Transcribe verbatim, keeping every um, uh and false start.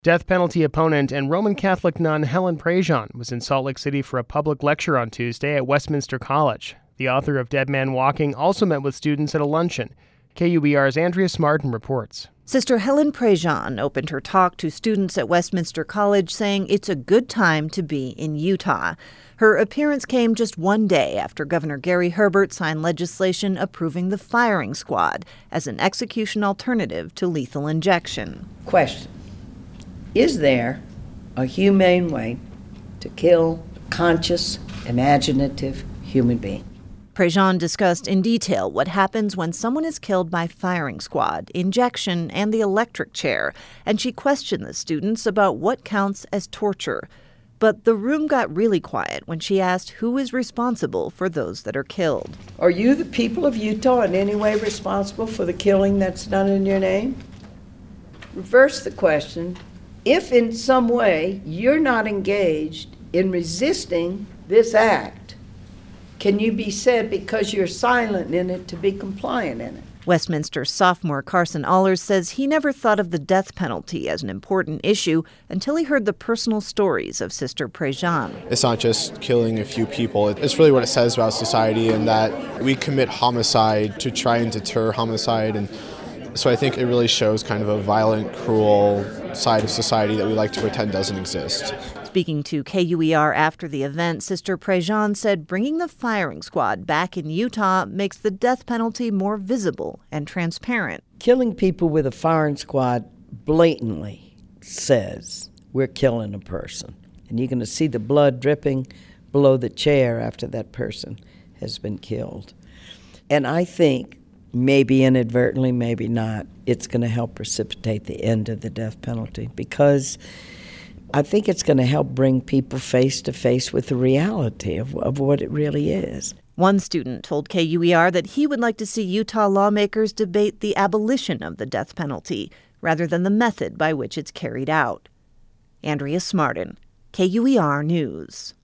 Death penalty opponent and Roman Catholic nun Helen Prejean was in Salt Lake City for a public lecture on Tuesday at Westminster College. The author of Dead Man Walking also met with students at a luncheon. K U E R's Andrea Smartin reports. Sister Helen Prejean opened her talk to students at Westminster College saying it's a good time to be in Utah. Her appearance came just one day after Governor Gary Herbert signed legislation approving the firing squad as an execution alternative to lethal injection. Question: is there a humane way to kill a conscious, imaginative human being? Prejean discussed in detail what happens when someone is killed by firing squad, injection, and the electric chair, and she questioned the students about what counts as torture. But the room got really quiet when she asked who is responsible for those that are killed. Are you, the people of Utah, in any way responsible for the killing that's done in your name? Reverse the question. If in some way you're not engaged in resisting this act, can you be said, because you're silent in it, to be compliant in it? Westminster sophomore Carson Allers says he never thought of the death penalty as an important issue until he heard the personal stories of Sister Prejean. It's not just killing a few people. It's really what it says about society, and that we commit homicide to try and deter homicide. And so I think it really shows kind of a violent, cruel side of society that we like to pretend doesn't exist. Speaking to K U E R after the event, Sister Prejean said bringing the firing squad back in Utah makes the death penalty more visible and transparent. Killing people with a firing squad blatantly says we're killing a person. And you're going to see the blood dripping below the chair after that person has been killed. And I think, maybe inadvertently, maybe not, it's going to help precipitate the end of the death penalty, because I think it's going to help bring people face to face with the reality of, of what it really is. One student told K U E R that he would like to see Utah lawmakers debate the abolition of the death penalty rather than the method by which it's carried out. Andrea Smartin, K U E R News.